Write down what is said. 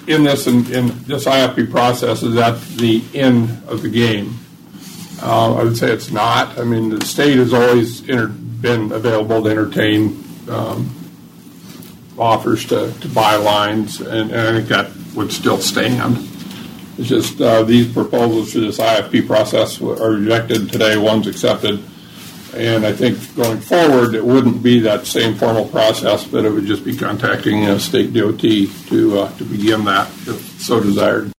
in this IFP process is at the end of the game. I would say it's not. I mean, the state has always been available to entertain offers to buy lines, and I think that would still stand. It's just these proposals for this IFP process are rejected today. One's accepted. And I think going forward, it wouldn't be that same formal process, but it would just be contacting state DOT to begin that if so desired.